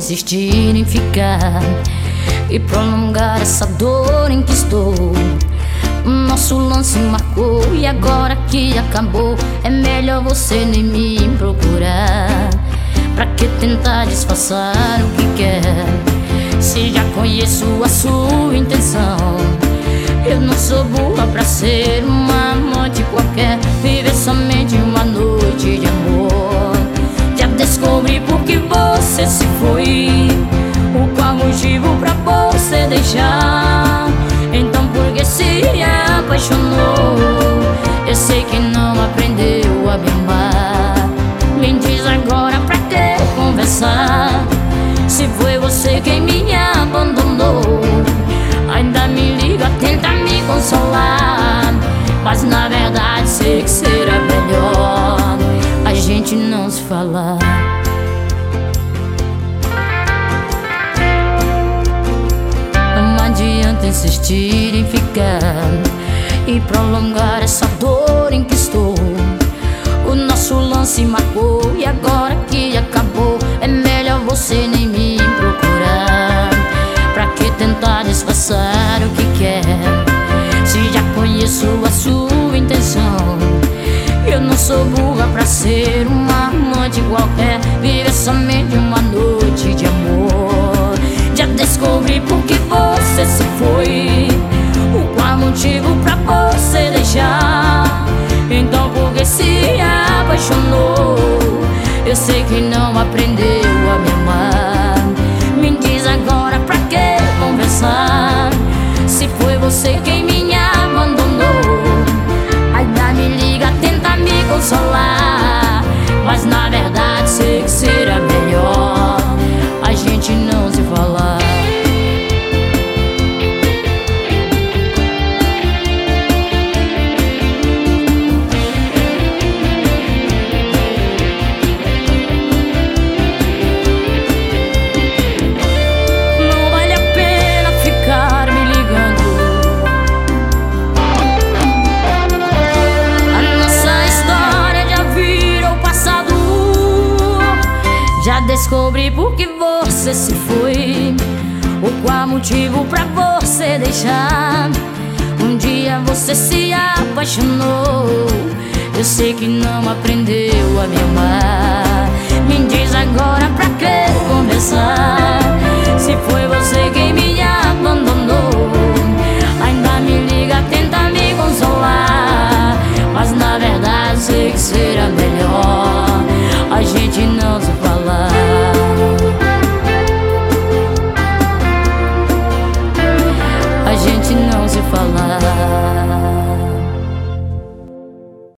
insistir em ficar e prolongar essa dor em que estou. O nosso lance marcou e agora que acabou, é melhor você nem me procurar. Pra que tentar disfarçar o que quer, se já conheço a sua intenção? Eu não sou burra pra ser uma amante qualquer, viver somente uma noite de amor. Já descobri por que você se foi, o qual motivo pra você deixar. Então por que se apaixonou? Eu sei que não aprendeu a me amar. Me diz agora pra que conversar, se foi você quem me abandonou. Ainda me liga, tenta me consolar, mas na verdade sei que será melhor a gente não se falar. Não adianta insistir em ficar e prolongar essa dor em que estou. O nosso lance marcou e agora que acabou, é melhor você nem me procurar. Pra que tentar disfarçar o que quer, se já conheço a sua intenção? Eu não sou burra pra ser uma amante qualquer, viver somente uma noite de amor. Já descobri por que você se foi, o qual motivo pra você deixar. Então por que se apaixonou? Eu sei que não aprendeu a me amar. Me diz agora pra que conversar, se foi você quem me abandonou. Ainda me liga, tenta me consolar, mas na verdade sei que será melhor a gente não se falar. Já descobri por que você se foi, o qual motivo pra você deixar. Um dia você se apaixonou, eu sei que não aprendeu a me amar. Me diz agora pra que conversar, se foi você quem me abandonou. Ainda me liga, tenta me consolar, mas na verdade sei que será melhor a gente não se falar. A gente não se falar.